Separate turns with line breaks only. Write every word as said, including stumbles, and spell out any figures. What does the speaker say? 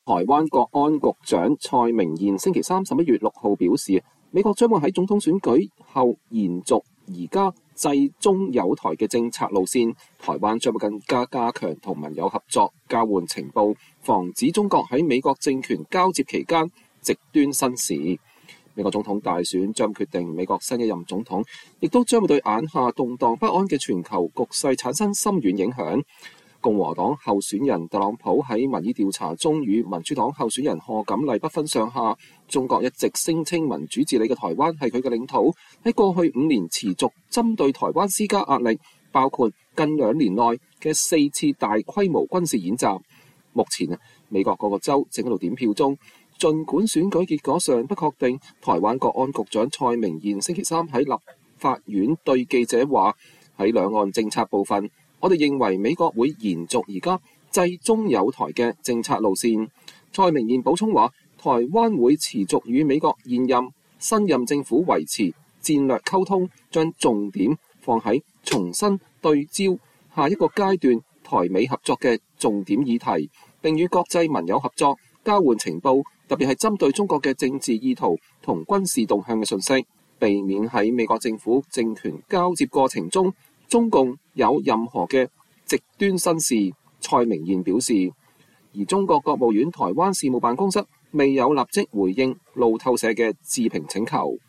台灣國安局長蔡明彥星期三十一月六號表示，美國將會喺總統選舉後延續而家制中友台嘅政策路線，台灣將會更加加強同盟友合作，交換情報，防止中國喺美國政權交接期間極端生事。美國總統大選將決定美國新一任總統，亦都將會對眼下動盪不安嘅全球局勢產生深遠影響。共和黨候選人特朗普喺民意調查中與民主黨候選人賀錦麗不分上下。中國一直聲稱民主治理嘅台灣係佢嘅領土，喺過去五年持續針對台灣施加壓力，包括近兩年內嘅四次大規模軍事演習。目前啊，美國各個州正喺度點票中，儘管選舉結果尚不確定。台灣國安局長蔡明彥星期三喺立法院對記者話：喺兩岸政策部分，我哋認為美國會延續而家制中友台嘅政策路線。蔡明彥補充話，台灣會持續與美國現任、新任政府維持戰略溝通，將重點放喺重新對焦下一個階段台美合作嘅重點議題，並與國際盟友合作，交換情報，特別係針對中國嘅政治意圖同軍事動向嘅訊息，避免喺美國政府政權交接過程中中共有任何嘅極端新事。蔡明彥表示，而中國國務院台灣事務辦公室未有立即回應路透社嘅置評請求。